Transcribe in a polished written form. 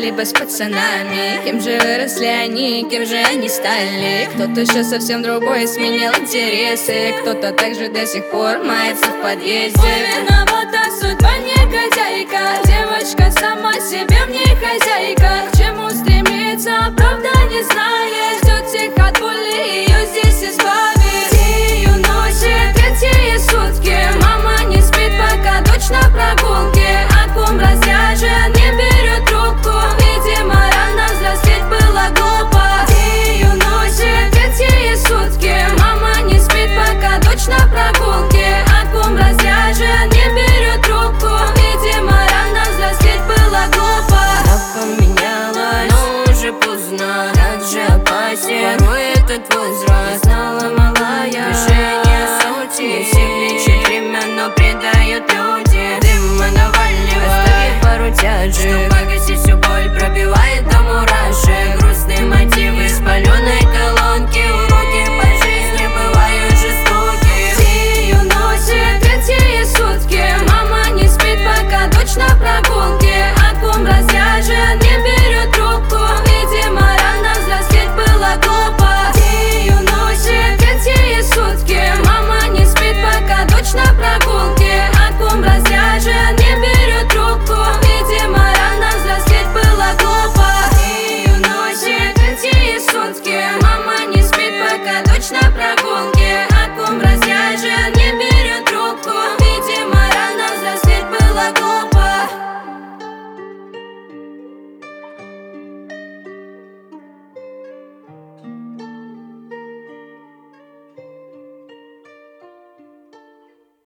либо с пацанами. Кем же выросли они, кем же они стали? Кто-то сейчас совсем другой, сменил интересы. Кто-то также до сих пор мается в подъезде. Виновата судьба, негодяйка. Девочка сама себе в ней хозяйка. К чему стремится, правда не знает. Ждет всех от боли, ее здесь избавит. День и ночи, третьи сутки. Мама не спит, пока дочь на прогулке. От кум разряжен, не берет трубку. Видимо, рано взрослеть было глупо. День и ночи, третьи сутки. Мама не спит, пока дочь на прогулке. От кум разряжен, не берет трубку. Видимо, рано взрослеть было глупо. Я поменялась, но уже поздно. Как же опасен порой этот возраст. Знала малая движение сути. Не всех лечит время, но предает люди. Дыма наваливай, оставив пару тяжей.